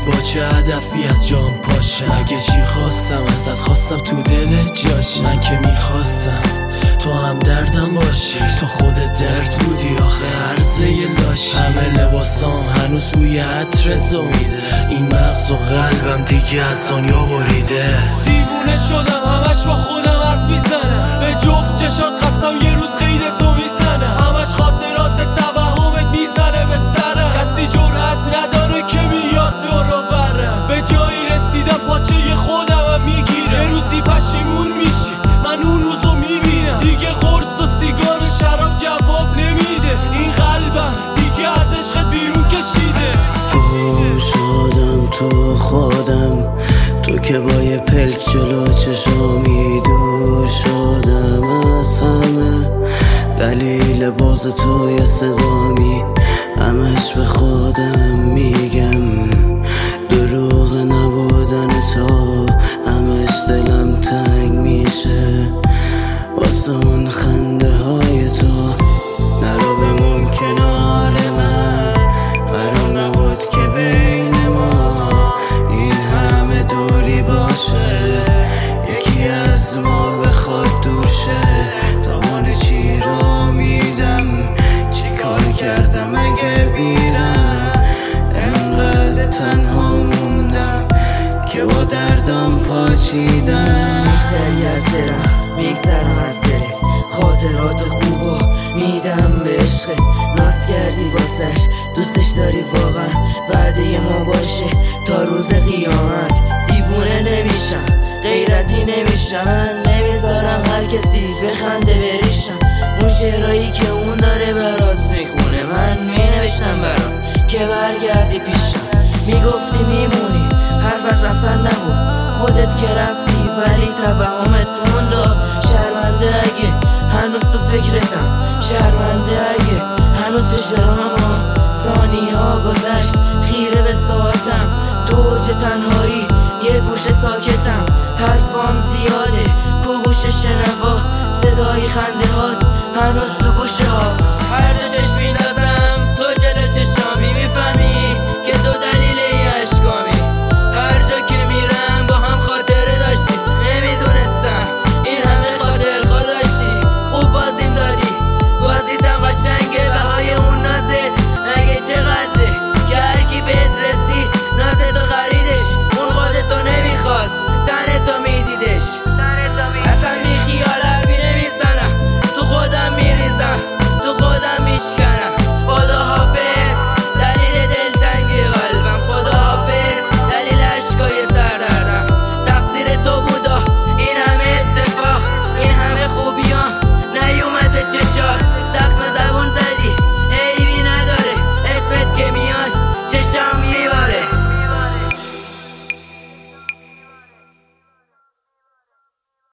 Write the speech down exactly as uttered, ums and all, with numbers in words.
با چه هدفی از جام پاشم؟ اگه چی خواستم ازت خواستم تو دلت جاشی. من که میخواستم تو هم دردم باشی، تو خود درد بودی آخه عرضه لاشی. همه لباسام هنوز بوی عطرت میده، این مغز و قلبم دیگه از دنیا بریده. دیوونه شدم همش با خودم حرف میزنم، به جفت چشات قسم یه روز قید تو میزنم. همش خاطرات توهمت میزنه به سرم، کسی جرأت نداره که میاد دور و برم. به جایی رسیدم پاچه خودم هم میگیره، یه روزی پشیمون میشی من اون روزو میبینم. دیگه قرص و سیگار و شراب جواب نمیده، این قلبم دیگه از عشقت بیرون کشیده. گم شدم تو خودم، تو که با یه پلک جلو چشامی دور شدم از همه. دلیل باز تو یه صدامی، همش به خودم میگم دروغ نبودن تو. همش دلم تنگ میشه واسه اون خنده های تو. نرو بمون کنار من، قرار نبود که بین ما این همه دوری باشه. یکی از ما بخواد دور شه، تاوان چی رو میدم؟ چی کار کردم اگه بیرم؟ انقدر تنها موندم که با دردم پاچیدم. میگذری از دلم میگذرم از دلت، خاطرات خوبو میدم به عشقت. ناز کردی واسش دوستش داری واقعا، وعده ما باشه تا روز قیامت. دیوونه نمیشم غیرتی نمیشم، من نمیذارم هر کسی بخنده بریشم. اون شعرهایی که اون داره برات میخونه من مینوشتم برات که برگردی پیشم. میگفتی میمونی حرف از رفتن نبود، خودت که رفتی ولی توهمت موند. شرمنده اگه هنوز تو فکرتم، شرمنده اگه هنوز چشرام. ثانیه ها گذشت خیره به ساعتم، تو اوج تنهایی یه گوشه ساکتم. حرفام زیاده کو گوش شنوا، صدای خنده